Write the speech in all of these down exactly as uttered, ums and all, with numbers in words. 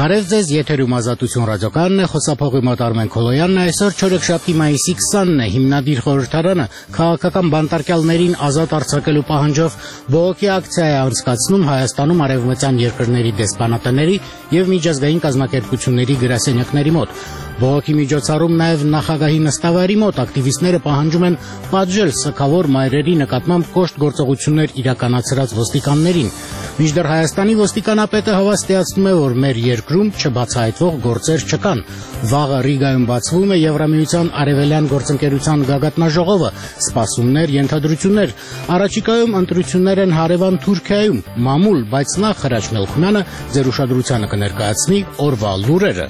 Բարև ձեզ, եթերում Ազատություն ռադիոկայանն է, խոսափողի մոտ Արմեն Քոլոյանն է, այսօր չորեքշաբթի մայիսի քսանն է, հիմնադիր խորհրդարանը քաղաքական բանտարկյալներին ազատ արձակելու պահանջով բողոքի ակցիա է անցկացնում Հայաստանում արևմտյան երկրների դեսպանատների և միջազգային կազմակերպությունների գրասենյակների մոտ։ Բողոքի միջոցառում նաև նախագահի նստավայրի մոտ ակտիվիստները պահանջում են պատժել սգավոր մայրերի նկատմամբ կոշտ գործողություններ իրականացրած ոստիկաններին։ Մինչդեռ Հայաստանի ոստիկանապետը հավաստիացնում է, որ մեր երկրում չբացահայտվող գործեր չկան։ Վաղը Ռիգայում բացվում է Եվրամիության արևելյան գործընկերության գագաթնաժողովը, սպասումներ, ենթադրություններ։ Առաջիկայում ընտրություններ են հարևան Թուրքիայում, մամուլ, բայց նախ Հրաչ Մելքոնյանը ձեր ուշադրությանը կներկայացնի օրվա լուրերը։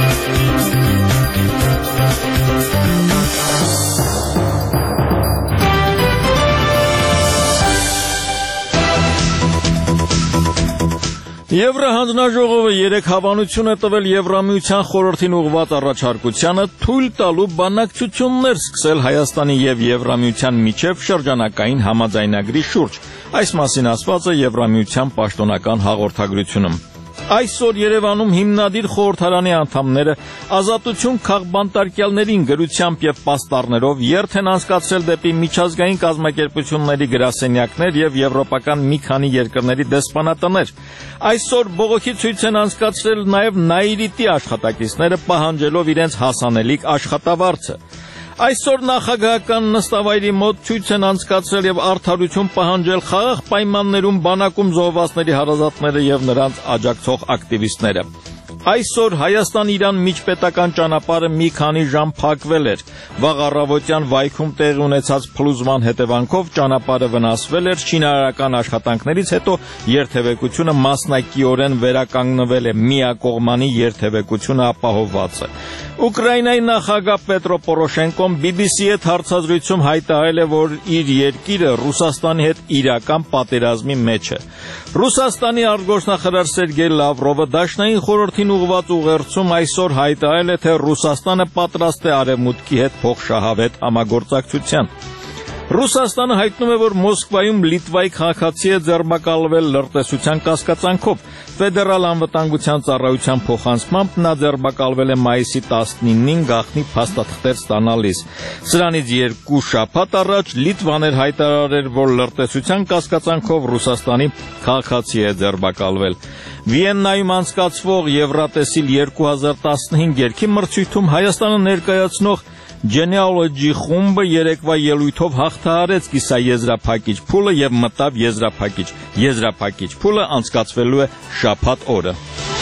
Եվրահանձնաժողովը երեք հավանություն է տվել Եվրամիության խորհրդին ուղղված առաջարկությանը թույլ տալու բանակցություններ սկսել Հայաստանի և Եվրամիության միջև շրջանակային համաձայնագրի շուրջ։ Այս մասին ասված է Եվրամիության պաշտոնական հաղորդագրությունում։ Այսօր Երևանում հիմնադիր խորհրդարանի անդամները ազատություն քաղբանտարկյալներին գրությամբ և պաստառներով երթ են անցկացրել դեպի միջազգային կազմակերպությունների գրասենյակներ և եվրոպական մի քանի երկրների դեսպանատներ։ Այսօր բողոքի ցույց են անցկացրել նաև Նաիրիտի աշխատակիցները, պահանջելով իրենց հասանելիք աշխատավարձը։ Այսօր նախագահական նստավայրի մոտ ցույց են անցկացրել և արդարություն պահանջել խաղաղ պայմաններում բանակում զոհվածների հարազատները և նրանց աջակցող ակտիվիստները։ Այսօր Հայաստան-Իրան միջպետական ճանապարհը մի քանի ժամ փակվել էր։ Վաղ առավոտյան վայքում տեղի ունեցած փլուզման հետևանքով ճանապարհը վնասվել էր, շինարարական աշխատանքներից հետո երթևեկությունը մասնակիորեն վերականգնվել է, միակողմանի երթևեկությունը ապահովված է։ Ուկրաինայի նախագահ Պետրո Պորոշենկոն բի բի սի հետ հարցազրույցում հայտարարել է, որ իր երկիրը Ռուսաստանի հետ իրական պատերազմի մեջ է։ Ռուսաստանի արտգործնախարար Սերգեյ Լավրովը Դաշնային խորհրդին ուղղված ուղերձում այսօր հայտարարել է, թե Ռուսաստանը պատրաստ է Արևմուտքի հետ փոխշահավետ համագործակցության։ Ռուսաստանը հայտնում է, որ Մոսկվայում Լիտվայի քաղաքացի է ձերբակալվել լրտեսության կասկածանքով։ Ֆեդերալ անվտանգության ծառայության փոխանցմամբ նա ձերբակալվել է մայիսի տասնինին գաղտնի փաստաթղթեր ստանալիս։ Սրանից երկու շաբաթ առաջ Լիտվան էր հայտարարել, որ լրտեսության կասկածանքով Ռուսաստանի քաղաքացի է ձերբակալվել։ Վիեննայում անցկացվող Եվրատեսիլ երկու հազար տասնհինգ երգի մրցույթում Հայաստանը ներկայացնող Genealogy խումբը երեկվա ելույթով հաղթահարեց կիսաեզրափակիչ փուլը և մտավ եզրափակիչ։ Եզրափակիչ փուլը անցկացվելու է շաբաթ օրը։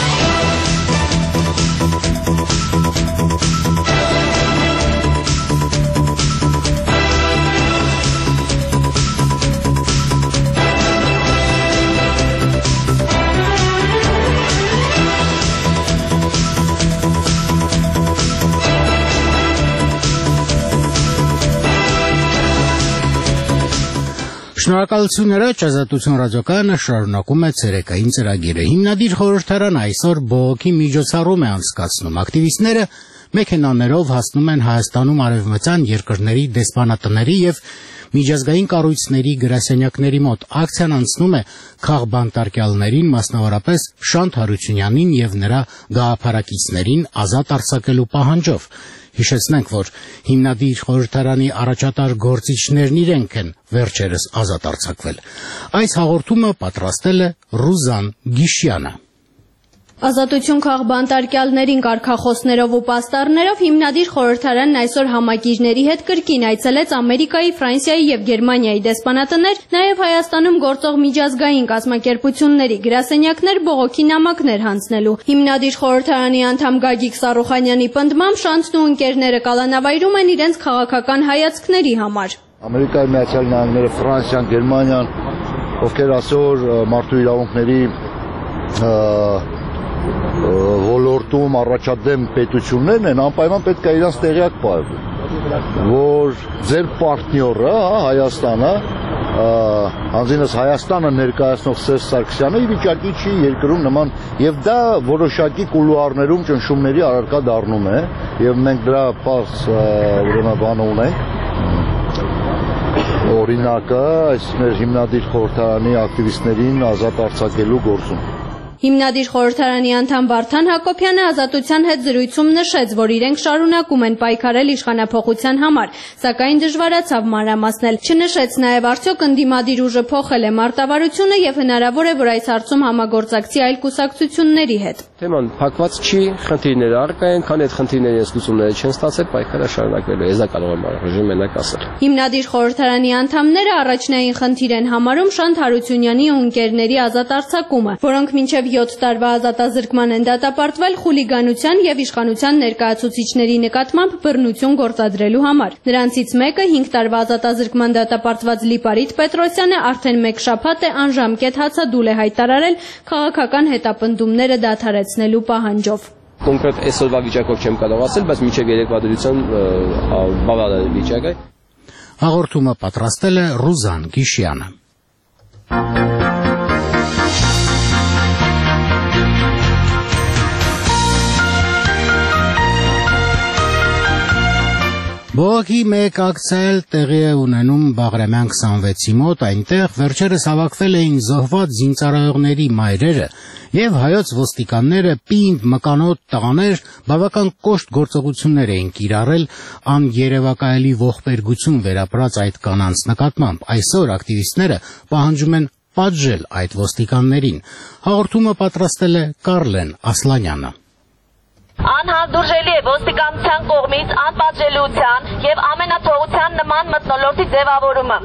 Շնորհակալություն Հրաչ, Ազատություն ռադիոկայանը շարունակում է ցերեկային ծրագիրը։ Հիմնադիր խորհրդարանը այսօր բողոքի միջոցառում է անցկացնում։ Ակտիվիստները մեքենաներով հասնում են Հայաստանում արևմտյան երկրների դեսպանատների և միջազգային կառույցների գրասենյակների մոտ։ Ակցիան անցնում է քաղբանտարկյալներին, մասնավորապես Շանթ Հարությունյանին և նրա գաղափարակիցներին ազատ արձակելու պահանջով։ Հիշեցնենք, որ հիմնադիր խորհրդարանի առաջատար գործիչներն իրենք են վերջերս ազատ արձակվել։ Այս հաղորդումը պատրաստել է Ռուզան Գիշյանը։ Ազատություն քաղբանտարկյալներին կարգախոսներով ու պաստառներով հիմնադիր խորհրդարանն այսօր համակիրների հետ կրկին այցելեց Ամերիկայի, Ֆրանսիայի և Գերմանիայի դեսպանատներ, նաև Հայաստանում գործող միջազգային կազմակերպությունների գրասենյակներ բողոքի նամակներ հանձնելու։ Հիմնադիր խորհրդարանի անդամ Գագիկ Սարուխանյանի պնդմամբ Շանթն ու ընկերները կալանավայրում են իրենց քաղաքական հայացքների համար։ Ամերիկայի Միացյալ Նահանգները, Ֆրանսիան, Գերմանիան, ովքեր այսօր մարդու իրավունքների ոլորտում առաջադեմ պետություններն են, անպայման պետք է իրանց տեղյակ պահել, որ ձեր պարտնյորը, Հայաստանը, անձինս Հայաստանը ներկայացնող Սերժ Սարգսյանը ի վիճակի չի երկրում նման, եւ դա որոշակի կուլուարներում ճնշումների առարկա դառնում է, եւ մենք դրա պարզ ուրեմն բանը ունենք։ Օրինակը այս մեր հիմնադիր խորհրդարանի ակտիվիստներին ազատ արձակելու գործում։ Հիմնադիր խորհրդարանի անդամ Վարդան Հակոբյանը Ազատության հետ զրույցում նշեց, որ իրենք շարունակում են պայքարել իշխանափոխության համար, սակայն դժվարացավ մանրամասնել։ Չնշեց նաև արդյոք ընդդիմադիր ուժը փոխել է մարտավարությունը եւ հնարավոր է, որ այս հարցում համագործակցի այլ կուսակցությունների հետ։ Թեման փակված չի, խնդիրները առկա են, քանի այդ խնդիրների լուծումները չեն ստացել, պայքարը շարունակվելու է, դա կարող եմ առայժմ մենակ ասել։ Հիմնադիր խորհրդարանի անդամները առաջնային խնդիր են համարում Շանթ Հարությունյանի ու ընկերների ազատ արձակումը, որոնք մինչև յոթ տարվա ազատազրկման են դատապարտվել խուլիգանության եւ իշխանության ներկայացուցիչների նկատմամբ բռնություն գործադրելու համար։ Նրանցից մեկը հինգ տարվա ազատազրկման դատապարտված Լիպարիտ Պետրոսյանը արդեն մեկ շաբաթ է անժամկետ հացադուլ է հայտարարել քաղաքական հետապնդումները դադարեցնելու պահանջով։ Կոնկրետ այսօրվա վիճակով չեմ կարող ասել, բայց մինչև երեկվա դրության բավարար վիճակ է։ Հաղորդումը պատրաստել է Ռուզան Գիշյանը։ Բողոքի մեկ ակցիա տեղի է ունենում Բաղրամյան քսանվեցի մոտ, այնտեղ վերջերս հավաքվել էին զոհված զինծառայողների մայրերը եւ հայոց ոստիկանները պինդ մկանոտ տղաներ բավական կոշտ գործողություններ էին կիրառել աներևակայելի ողբերգություն վերապրած այդ կանանց նկատմամբ։ Այսօր ակտիվիստները պահանջում են պատժել այդ ոստիկաններին։ Հաղորդումը պատրաստել է Կարլեն Ասլանյանը։ Անհանդուրժելի է ոստիկանության կողմից անպատժելիության եւ ամենաթողության նման մթնոլորտի ձևավորումը։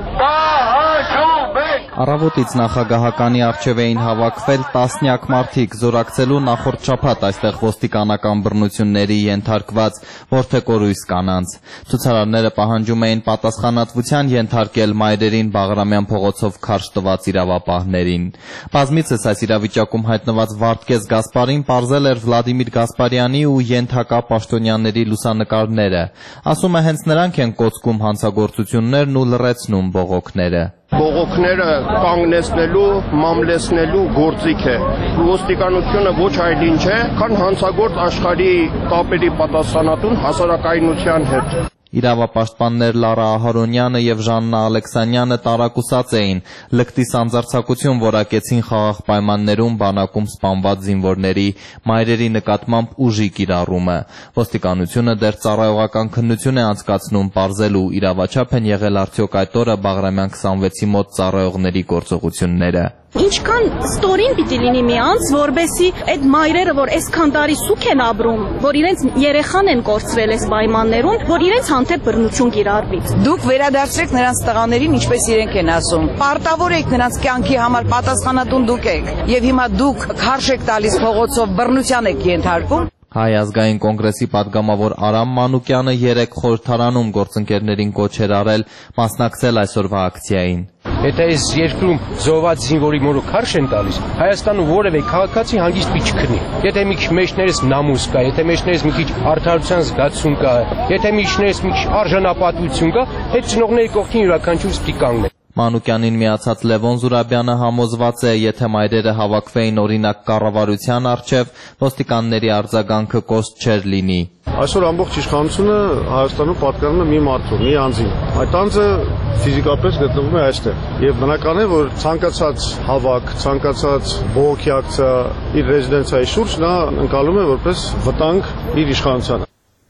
Առավոտից նախագահականի առջև էին հավաքվել տասնյակ մարդիկ, զորակցելու նախորդ շաբաթ այստեղ ոստիկանական բռնությունների ենթարկված որդեկորույս կանանց։ Ցուցարարները պահանջում էին պատասխանատվության ենթարկել մայրերին Բաղրամյան փողոցով քարշ տված իրավապահներին։ Բազմիցս այս իրավիճակում հայտնված Վարդգես Գասպարին պարզել էր Վլադիմիր Գասպարյանի ու ենթակա պաշտոնյաների լուսանկարները։ Ասում է, հենց նրանք են կոծկում հանցագործություններն ու լռեցնում բողոքները։ Բողոքները կանգնեցնելու, մամլեցնելու գործիք է։ Ոստիկանությունը ոչ այլ ինչ է, քան հանցագործ աշխարհի կապերի պատասխանատուն հասարակայնության հետ։ Իրավապաշտպաններ Լարա Ահարոնյանը եւ Ժաննա Ալեքսանյանը տարակուսած էին, լկտի սանձարձակություն որակեցին խաղաղ պայմաններում բանակում սպանված զինվորների մայրերի նկատմամբ ուժի կիրառումը։ Ոստիկանությունը դեռ ծառայողական քննություն է անցկացնում պարզելու իրավաչափ են եղել արդյոք այդ օրը Բաղրամյան քսանվեցի մոտ ծառայողների գործողությունները։ Ինչքան ստորին պիտի լինի մի անձ, որբեսի այդ մայրերը, որ այսքան տարի սուք են ապրում, որ իրենց երեխան են կորցրել այս պայմաններում, որ իրենց հանդեպ բռնություն կիրառվի։ Դուք վերադարձրեք նրանց տղաներին, ինչպես իրենք են ասում։ Պարտավոր եք նրանց կյանքի համար պատասխանատուն դուք եք, եւ հիմա դուք քարշ եք տալիս փողոցով, բռնության եք ենթարկում։ Հայ ազգային կոնգրեսի պատգամավոր Արամ Մանուկյանը երեք խորհրդարանում գործընկերներին կոչ էր արել մասնակցել այսօրվա ակցիային։ Եթե այս երկրում զոհված զինվորի մորը քարշ են տալիս, Հայաստանում որևէ քաղաքացի հանգիստ պիտի չքնի։ Եթե մի քիչ մեջներս նամուս կա, եթե մեջներս մի քիչ արդարության զգացում կա, եթե մեջներս մի քիչ արժանապատվություն կա, այդ ծնողների կողքին յուրաքանչյուրս պիտի կանգնի։ Մանուկյանին միացած Լևոն Զուրաբյանը համոզված է, եթե մայրերը հավաքվեին օրինակ կառավարության առջև, ոստիկանների արձագանքը կոշտ չէր լինի։ Այսօր ամբողջ իշխանությունը Հայաստանում պատկանում է մի մարդու, մի անձին։ Այդ անձը ֆիզիկապես գտնվում է այստեղ։ Եվ բնական է, որ ցանկացած հավաք, ցանկացած բողոքի ակցիա իր ռեզիդենցիայի շուրջ նա ընկալում է որպես վտանգ իր իշխանությանը։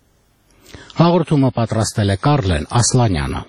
Հաղորդումը պատրաստել է Կարլեն Ասլանյանը։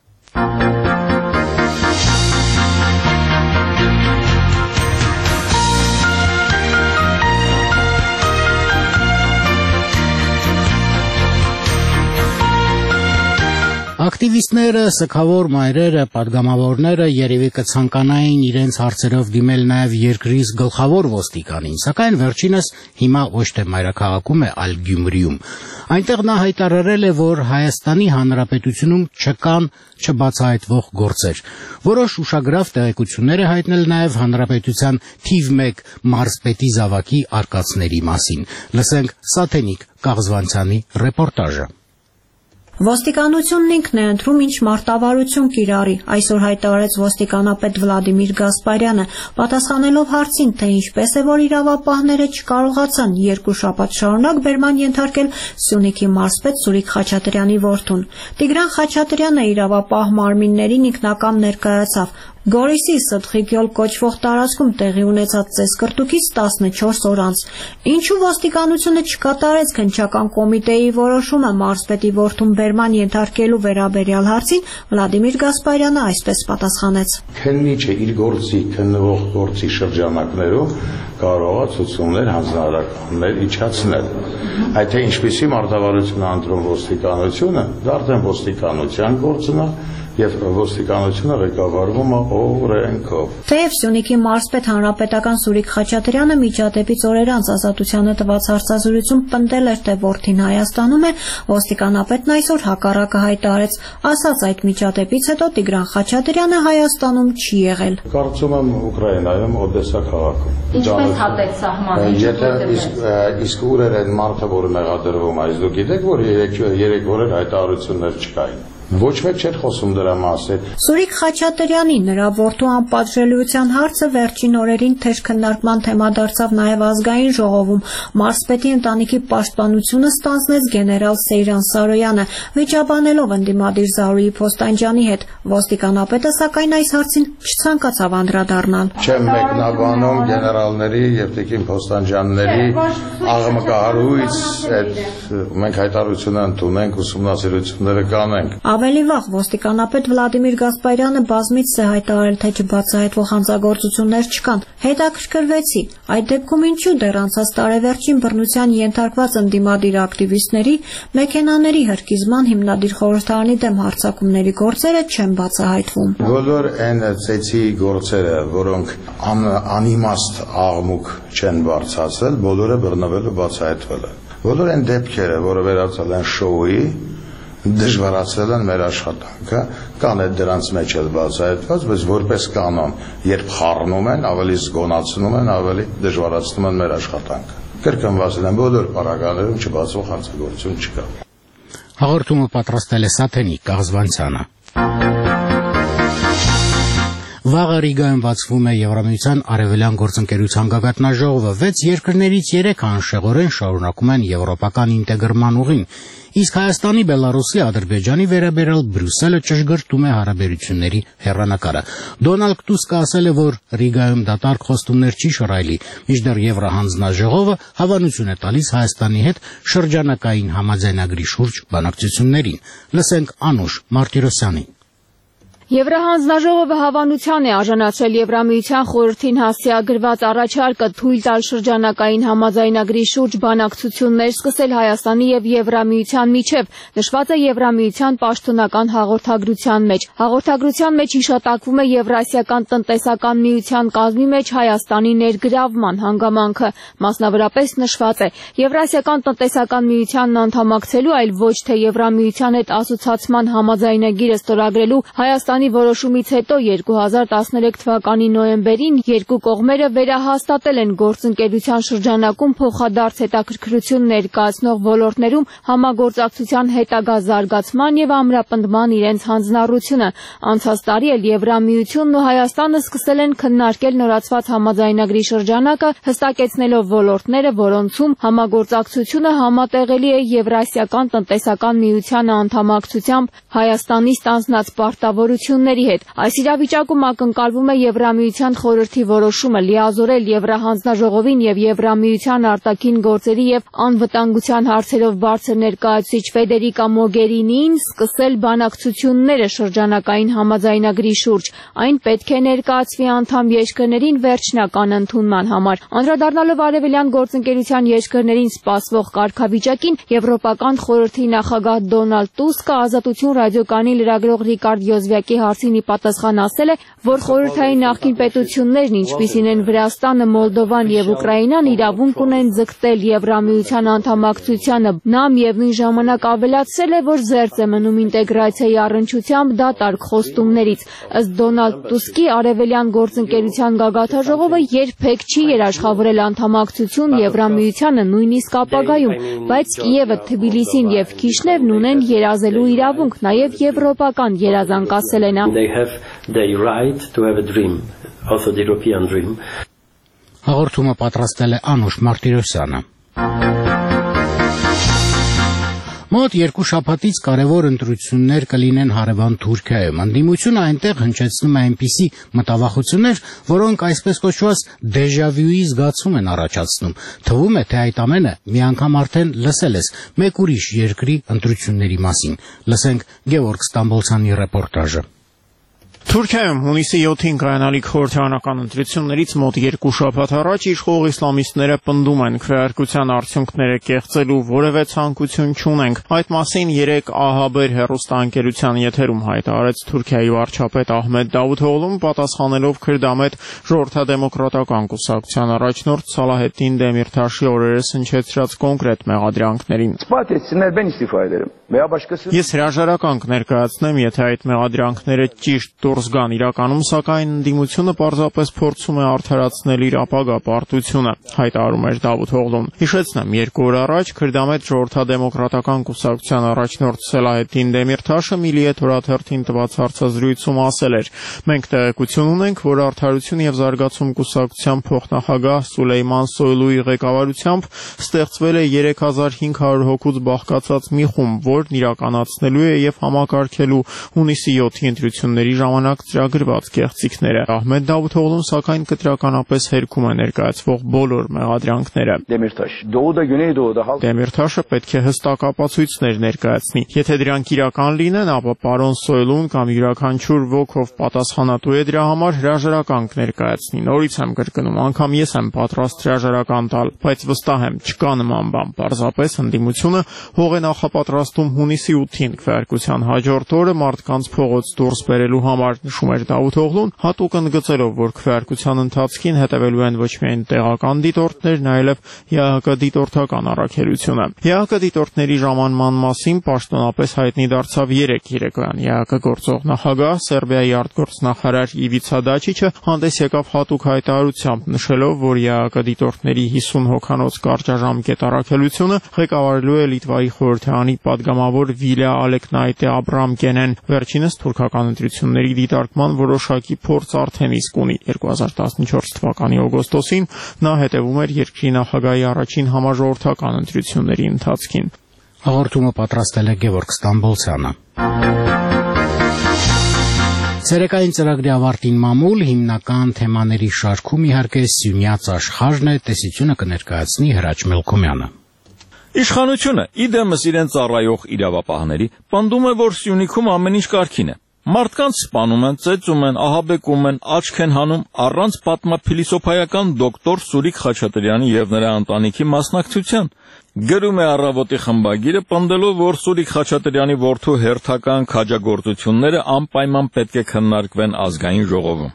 Ակտիվիստները, սգավոր մայրերը, պատգամավորները երևի կցանկանային իրենց հարցերով դիմել նաև երկրից գլխավոր ոստիկանին, սակայն վերջինս հիմա ոչ թե մայրաքաղաքում է, այլ Գյումրիում։ Այնտեղ նա հայտարարել է, որ Հայաստանի Հանրապետությունում չկան չբացահայտվող գործեր։ Որոշ ուշագրավ տեղեկություններ է հայտնել նաև Հանրապետության թիվ մեկ մարզպետի զավակի արկածների մասին։ Լսենք Սաթենիկ Կաղզվանցյանի ռեպորտաժը։ Ոստիկանությունն ինքն է ընտրում ինչ մարտավարություն կիրառի, այսօր հայտարարեց ոստիկանապետ Վլադիմիր Գասպարյանը, պատասխանելով հարցին, թե ինչպես է, որ իրավապահները չկարողացան երկու շաբաթ շարունակ բերման ենթարկել Սյունիքի մարզպետ Սուրիկ Խաչատրյանի որդուն։ Տիգրան Խաչատրյանը իրավապահ մարմիններին ինքնակամ ներկայացավ, Գորիսի Սդխիգյոլ կոչվող տարածքում տեղի ունեցած ծեսկրտուքից տասնչորս օր անց։ Ինչու ոստիկանությունը չկատարեց քննչական կոմիտեի որոշումը մարզպետի որդուն բերման ենթարկելու վերաբերյալ հարցին, Վլադիմիր Գասպարյանը այսպես պատասխանեց. Քննիչը իր գործի քննվող գործի շրջանակներում կարող է ցուցումներ հանձնարարականներ իջացնել։ Այդ թե ինչպիսի մարտավարություն անդրում ոստիկանությունը, դա արդեն ոստիկանության գործն է եւ ոստիկանությունը ղեկավարվում է օրենքով։ Թեև Սյունիքի մարզպետ հանրապետական Սուրիկ Խաչատրյանը միջադեպից օրեր անց Ազատությանը տված հարցազրույցում պնդել էր, թե որդին Հայաստանում է, ոստիկանապետն այսօր հակառակը հայտարարեց, ասաց այդ միջադեպից հետո Տիգրան Խաչատրյանը Հայաստանում չի եղել։ Կարծում եմ Ուկրաինայում Օդեսա քաղաքում։ Ինչպես հատեց սահմանը։ Եթե իսկ ուր էր այն մարդը, որը մեղադրվում է, դուք գիտեք, որ երեք օրեր հայտարարություններ չկային։ Ոչ մեկ չէր խոսում դրա մասին։ Սուրիկ Խաչատրյանի նրա որդու անպատժելիության հարցը վերջին օրերին թեժ քննարկման թեմա դարձավ նաև ազգային ժողովում։ Մարզպետի ընտանիքի պաշտպանությունը ստանձնեց գեներալ Սեյրան Սարոյանը, վիճաբանելով ընդդիմադիր Զարուհի Փոստանջյանի հետ։ Ոստիկանապետը սակայն այս հարցին չցանկացավ անդրադառնալ։ Չեմ մեկնաբանում գեներալների եւ Տիկին Փոստանջյանների աղմկահարույց այդ մենք հայտարարությունը ընդունենք, ուսումնասիրությունները կանենք։ Ավելի վաղ ոստիկանապետ Վլադիմիր Գասպարյանը բազմից է հայտարարել, թե չբացահայտվող հանցագործություններ չկան։ Հետաքրքրվեցի, այդ դեպքում ինչու դեռ անցած տարեվերջին բռնության ենթարկված ընդդիմադիր ակտիվիստների, մեքենաների հրկիզման հիմնադիր խորհրդարանի դեմ հարձակումների գործերը չեն բացահայտվում։ Բոլոր այն ծեծի գործերը, որոնք անիմաստ աղմուկ չեն բարձրացել, բոլորը բռնվել ու բացահայտվել են։ Բոլոր այն դեպքերը, որը վերածել են շոուի, դժվարացրել են մեր աշխատանքը, կան այդ դրանց մեջ էլ բացահայտված, բայց որպես կանոն, երբ խառնում են, ավելի զգոնացնում են, ավելի դժվարացնում են մեր աշխատանքը։ Կրկնված են բոլոր պարագաներում չբացվող հանցագործություն չկա։ Հաղորդումը պատրաստել է Սաթենիկ Կաղզվանցյանը։ Վաղը Ռիգայում բացվում է Եվրամիության արևելյան գործընկերության գագաթնաժողովը։ Վեց երկրներից երեքը անշեղորեն շարունակում են եվրոպական ինտեգրման ուղին, իսկ Հայաստանի, Բելարուսի, Ադրբեջանի վերաբերյալ Բրյուսելը ճշգրտում է հարաբերությունների հեռանկարը։ Դոնալդ Տուսկը ասել է, որ Ռիգայում դատարկ խոստումներ չի շռայլի, մինչդեռ Եվրահանձնաժողովը հավանություն է տալիս Հայաստանի հետ շրջանակային համաձայնագրի շուրջ բանակցություններին։ Լսենք Անուշ Մարտիրոսյանին։ Եվրահանձնաժողովը հավանության է արժանացրել Եվրամիության խորհրդին հասցեագրված առաջարկը թույլ տալ շրջանակային համաձայնագրի շուրջ բանակցություններ սկսել Հայաստանի եւ Եվրամիության միջև, նշված է Եվրամիության պաշտոնական հաղորդագրության մեջ։ Հաղորդագրության մեջ հիշատակվում է Եվրասիական տնտեսական միության կազմի մեջ Հայաստանի ներգրավման հանգամանքը, մասնավորապես նշված է Եվրասիական տնտեսական միությանն անդամակցելու, այլ ոչ թե Եվրամիության հետ ասոցիացման համաձայնագիրը ստորագրելու Հայաստանի որոշումից հետո երկու հազար տասներեք թվականի նոյեմբերին երկու կողմերը վերահաստատել են գործընկերության շրջանակում փոխադարձ հետաքրքրություն ներկայացնող ոլորտներում համագործակցության հետագա զարգացման եւ ամրապնդման իրենց հանձնառությունը։ Անցած տարի էլ Եվրամիությունն ու Հայաստանը սկսել են քննարկել նորացված համաձայնագրի շրջանակը, հստակեցնելով ոլորտները, որոնցում համագործակցությունը համատեղելի է Եվրասիական տնտեսական միության անդամակցությամբ Հայաստանի ստանձնած պարտավորությունների հետ։ Այս իրավիճակում ակնկալվում է Եվրամիության խորհրդի որոշումը լիազորել Եվրահանձնաժողովին եւ Եվրամիության արտաքին գործերի եւ անվտանգության հարցերով բարձր ներկայացուցիչ Ֆեդերիկա Մոգերինին սկսել բանակցությունները շրջանակային համաձայնագրի շուրջ։ Այն պետք է ներկայացվի անդամ երկրներին վերջնական ընդունման համար։ Անդրադառնալով արևելյան գործընկերության երկրներին սպասվող կարգավիճակին, Եվրոպական խորհրդի նախագահ Դոնալդ Տուսկը Ազատություն ռադիոկայանի լրագրող Ռիկարդ Յոզվյակի հարցին ի պատասխան ասել է, որ խորհրդային նախկին պետություններն, ինչպիսին են Վրաստանը, Մոլդովան եւ Ուկրաինան, իրավունք ունեն ձգտել Եվրամիության անդամակցությանը։ Նա միևնույն ժամանակ ավելացրել է, որ զերծ է մնում ինտեգրացիայի առնչությամբ դատարկ խոստումներից։ Ըստ Դոնալդ Տուսկի, արևելյան գործընկերության գագաթնաժողովը երբեք չի երաշխավորել անդամակցություն Եվրամիությանը նույնիսկ ապագայում, բայց Կիևը, Թբիլիսին եւ Քիշնևն ունեն երազելու իրավունք, նաեւ եվրոպական երազանք, ասել է նա։ Հաղորդումը պատրաստել է Անուշ Մարտիրոսյանը։ Մոտ երկու շաբաթից կարևոր ընտրություններ կլինեն հարևան Թուրքիայում։ Ընդդիմությունը այնտեղ հնչեցնում է այնպիսի մտավախություններ, որոնք այսպես կոչված դեժավյուի զգացում են առաջացնում։ Թվում է, թե այդ ամենը մի անգամ արդեն լսել ես մեկ ուրիշ երկրի ընտրությունների մասին։ Լսենք Գևորգ Ստամբոլցյանի ռեպորտաժը։ Թուրքիայում հունիսի յոթին կայանալիք խորհրդարանական ընտրություններից մոտ երկու շաբաթ առաջ իշխող իսլամիստները պնդում են քվեարկության արդյունքները կեղծելու որևէ ցանկություն չունենք։ Այդ մասին երեկ ԱՀԲ հեռուստաընկերության եթերում հայտարարեց Թուրքիայի վարչապետ Ահմեդ Դավութօղլուն, պատասխանելով քրդամետ ժողովրդադեմոկրատական կուսակցության առաջնորդ Սալահեդդին Դեմիրթաշի օրերս հնչեցրած կոնկրետ մեղադրանքներին։ Ես հրաժարական կներկայացնեմ, եթե այդ մեղադրանքները ճիշտ դուրս գան, իրականում սակայն ընդդիմությունը պարզապես փորձում է արդարացնել իր ապագա պարտությունը, հայտարարում էր Դավութօղլուն։ Հիշեցնեմ, երկու օր առաջ քրդամետ ժողովրդադեմոկրատական կուսակցության առաջնորդ Սելահեդդին Դեմիրթաշը Միլիեթ օրաթերթին տված հարցազրույցում ասել էր. «Մենք տեղեկություն ունենք, որ Արդարություն եւ զարգացում կուսակցության փոխնախագահ Սուլեյման Սոյլուի ղեկավարությամբ ստեղծվել է երեք հազար հինգ հարյուր հոգուց բաղկացած մի խումբ, որն իրականացնելու է եւ համակարգելու հունիսի յոթի ընտրությունների ժամանակ ծրագրված կեղծիքները»։ Ահմեդ Դավութօղլուն սակայն կտրականապես հերքում է ներկայացվող բոլոր մեղադրանքները։ Դեմիրթաշը պետք է հստակ ապացույցներ ներկայացնի։ Եթե դրանք իրական լինեն, ապա պարոն Սոյլուն կամ յուրաքանչյուր ոք, ով պատասխանատու է դրա համար, հրաժարական կներկայացնի։ Նորից եմ կրկնում, անգամ ես եմ պատրաստ հրաժարական տալ, բայց վստահ եմ, չկա նման բան։ Պարզապես ընդդիմությունը հող է նախապատրաստում հունիսի ութին քվեարկության հաջորդ օրը մարդկանց փողոց դուրս բերելու համար, նշում էր Դավութօղլուն, հատուկ ընդգծելով, որ քվեարկության ընթացքին հետևելու են ոչ միայն տեղական դիտորդներն, այլև ԵԱՀԿ դիտորդական առաքելությունը։ ԵԱՀԿ դիտորդների ժամանման մասին պաշտոնապես հայտնի դարձավ երեկ երեկոյան։ ԵԱՀԿ գործող նախագահ Սերբիայի արտգործնախարար Իվիցա Դաչիչը հանդես եկավ հատուկ հայտարարությամբ, նշելով, որ ԵԱՀԿ դիտորդների հիսուն հոգանոց կարճաժամկետ առաքելությունը ղեկավարելու է Լիտվայի խորհրդարանի падգամավոր Վիլյա Ալեկնայտե Աբրամկենեն։ Վերջինս թուրքական ընտրությունների դիտարկման որոշակի փորձ արդեն իսկ ունի։ երկու հազար տասնչորս թվականի օգոստոսին նա հետևում էր երկրի նախագահի առաջին համաժողովրդական ընտրությունների ընթացքին։ Հաղորդումը պատրաստել է Գևորգ Ստամբոլցյանը։ Ցերեկային ծրագրի ավարտին մամուլ հիմնական թեմաների շարքում իհարկե Սյունյաց աշխարհն է, տեսությունը կներկայացնի Հրաչ Մելքոմյանը։ Իշխանությունը իդեմս իրեն ծառայող իրավապահների պնդում է, որ Սյունիքում ամեն ինչ կարգին է։ Մարդկանց սպանում են, ծեծում են, ահաբեկում են, աչք են հանում առանց պատմափիլիսոփայական դոկտոր Սուրիկ Խաչատրյանի եւ նրա ընտանիքի մասնակցության։ Գրում է Առավոտի խմբագիրը, պնդելով, որ Սուրիկ Խաչատրյանի որդու հերթական քաջագործությունները անպայման պետք է քննարկվեն ազգային ժողովում։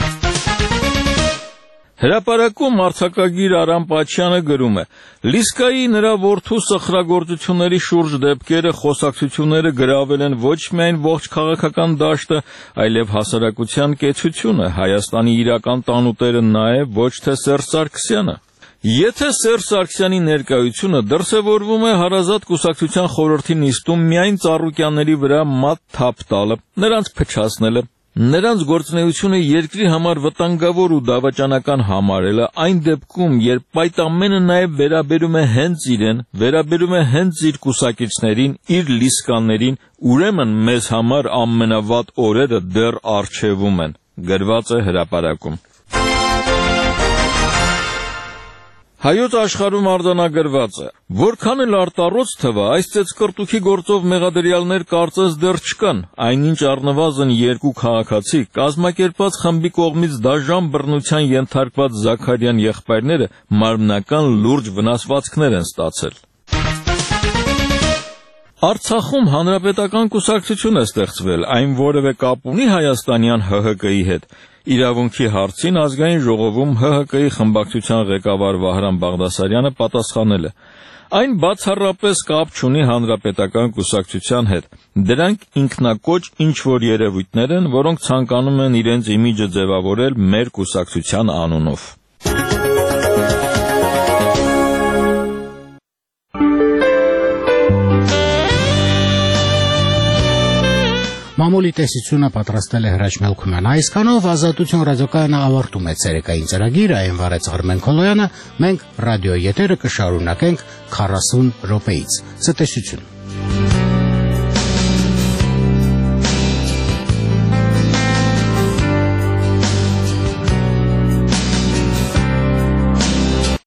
Հրապարակում արձակագիր Արամ Պաչյանը գրում է. Լիսկայի նրա որդու սխրագործությունների շուրջ դեպքերը, խոսակցությունները գրավել են ոչ միայն ողջ քաղաքական դաշտը, այլև հասարակության կեցությունը, Հայաստանի իրական տանուտերը նա է, ոչ թե Սերժ Սարգսյանը։ Եթե Սերժ Սարգսյանի ներկայությունը դրսևորվում է Հարազատ կուսակցության խորհրդի նիստում միայն Ծառուկյանների վրա մատ թափ տալը, նրանց փչացնելը, նրանց գործունեությունը երկրի համար վտանգավոր ու դավաճանական համարելը, այն դեպքում, երբ այդ ամենը նաև վերաբերում է հենց իրեն, վերաբերում է հենց իր կուսակիցներին, իր լիսկաներին, ուրեմն մեզ համար ամենավատ օրերը դեռ առջևում են, գրված է հրապարակում։ Հայոց աշխարհում արձանագրված է, որքան էլ արտառոց թվա, այս ծեծկռտուքի գործով մեղադրյալներ կարծես դեռ չկան, այնինչ առնվազն երկու քաղաքացի կազմակերպված խմբի կողմից դաժան բռնության ենթարկված Զաքարյան եղբայրները մարմնական լուրջ վնասվածքներ են ստացել։ Արցախում հանրապետական կուսակցություն է ստեղծվել, այն որևէ կապ ունի հայաստանյան Հ Հ Կի հետ։ Իրավունքի հարցին ազգային ժողովում Հ Հ Կի խմբակցության ղեկավար Վահրամ Բաղդասարյանը պատասխանել է. Այն բացառապես կապ չունի հանրապետական կուսակցության հետ։ Դրանք ինքնակոչ ինչ-որ երևույթներ են, որոնք ցանկանում են իրենց իմիջը ձևավորել մեր կուսակցության անունով։ Մամուլի տեսությունը պատրաստել է Հրաչ Մելքոմյանը։ Այսքանով Ազատություն ռադիոկայանը ավարտում է ցերեկային ծրագիրը, այն վարեց Արմեն Քոլոյանը, մենք ռադիոյի եթերը կշարունակենք քառասուն րոպեից։ Ցտեսություն։